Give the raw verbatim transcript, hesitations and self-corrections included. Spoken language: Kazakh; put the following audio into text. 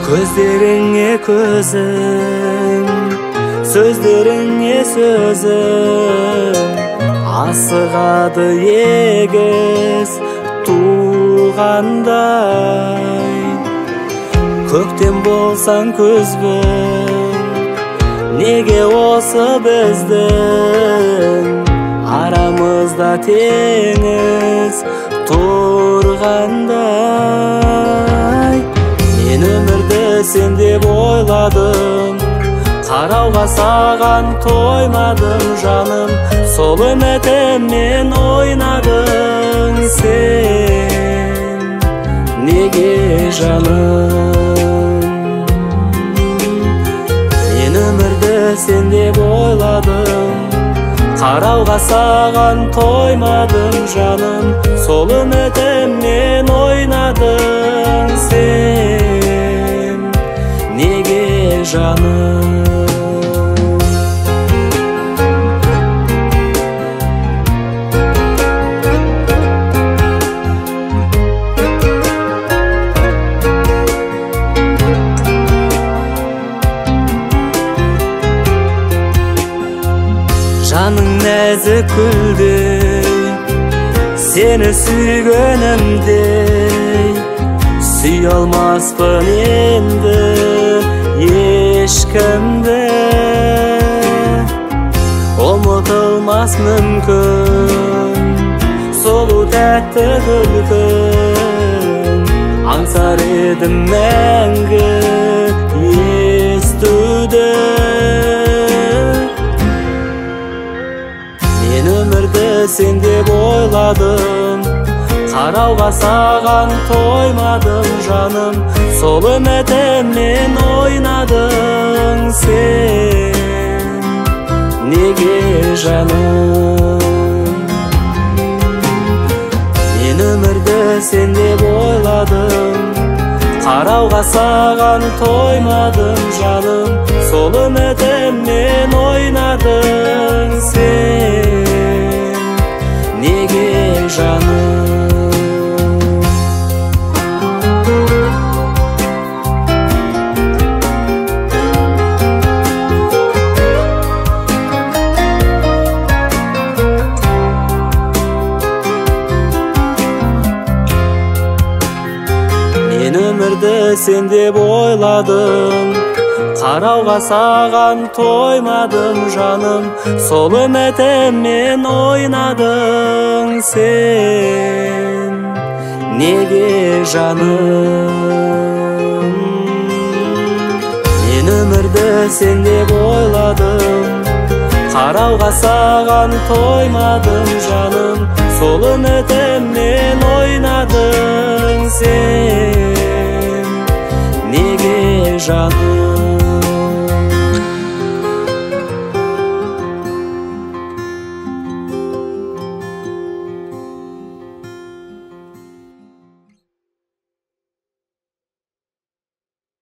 Көздеріңе көзім, сөздеріңе сөзім, асығады егіз туғандай. Көктем болсаң көзбін, неге осы біздің арамызда теңіз тұрғандай. Мен өмірді сен деп ойладым, қарауға саған тоймадым жаным. Сол үмітіммен ойнадың сен, неге жаным? Мен өмірді сен деп ойладым, қарауға саған тоймадым жаным. Сол үмітіммен ойнадың сен, неге жаным? Жаның нәзік гүлдей, сені сүйгенімдей, сүй алмаспын енді ешкімді. Ұмытылмас мүмкін сұлу тәтті күлкің, аңсар едім мәңгі естуді. Мен өмірді сен деп ойладым, қарауға саған тоймадым жаным. Сол үмітіммен ойнадың сен, неге жаным? Мен өмірді сен деп ойладым, қарауға саған тоймадым жаным. Сол үмітіммен ойнадың сен, неге жаным? Мен өмірді сен деп ойладым, қарауға саған тоймадым жаным. Сол үмітіммен ойнадың сен, неге жаным? Мен өмірді сен деп ойладым, қарауға саған тоймадым жаным. Сол үмітіммен ойнадың сен, неге жаным?